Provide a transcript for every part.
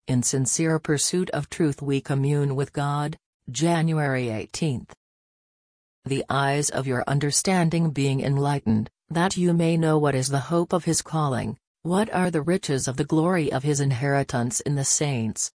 In sincere pursuit of truth we commune with God. January 18. The eyes of your understanding being enlightened, that you may know what is the hope of his calling, what are the riches of the glory of his inheritance in the saints.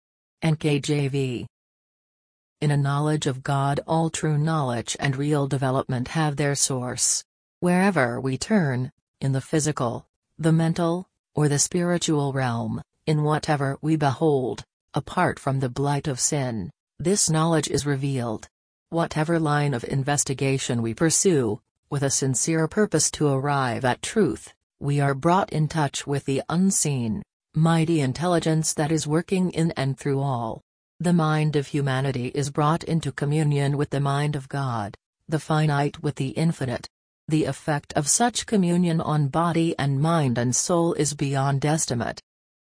NKJV. In a knowledge of God, all true knowledge and real development have their source. Wherever we turn, in the physical, the mental, or the spiritual realm, in whatever we behold, apart from the blight of sin, this knowledge is revealed. Whatever line of investigation we pursue, with a sincere purpose to arrive at truth, we are brought in touch with the unseen, mighty intelligence that is working in and through all. The mind of humanity is brought into communion with the mind of God, the finite with the infinite. The effect of such communion on body and mind and soul is beyond estimate.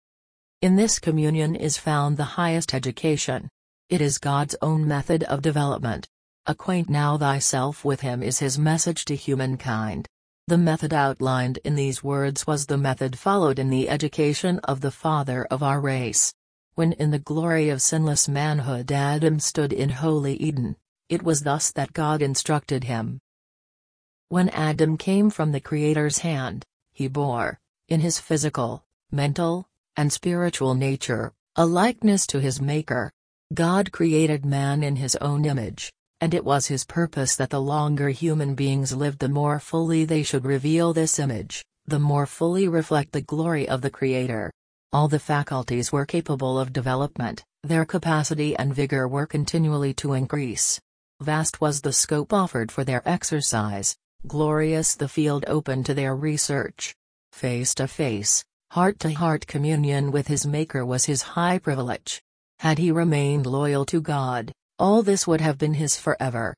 In this communion is found the highest education. It is God's own method of development. Acquaint now thyself with him is his message to humankind. The method outlined in these words was the method followed in the education of the father of our race. When in the glory of sinless manhood Adam stood in holy Eden, it was thus that God instructed him. When Adam came from the Creator's hand, he bore, in his physical, mental, and spiritual nature, a likeness to his Maker. God created man in his own image, and it was his purpose that the longer human beings lived the more fully they should reveal this image, the more fully reflect the glory of the Creator. All the faculties were capable of development, their capacity and vigor were continually to increase. Vast was the scope offered for their exercise, glorious the field open to their research. Face to face, heart-to-heart communion with his Maker was his high privilege. Had he remained loyal to God, all this would have been his forever.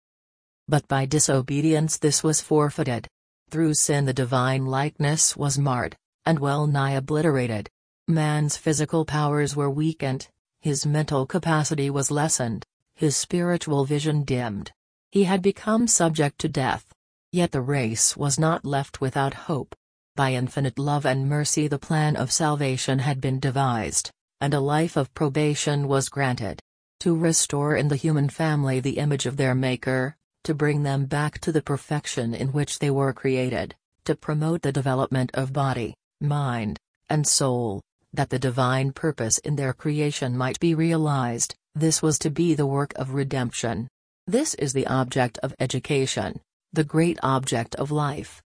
But by disobedience this was forfeited. Through sin the divine likeness was marred, and well nigh obliterated. Man's physical powers were weakened, his mental capacity was lessened, his spiritual vision dimmed. He had become subject to death. Yet the race was not left without hope. By infinite love and mercy the plan of salvation had been devised, and a life of probation was granted. To restore in the human family the image of their Maker, to bring them back to the perfection in which they were created, to promote the development of body, mind, and soul, that the divine purpose in their creation might be realized, this was to be the work of redemption. This is the object of education, the great object of life.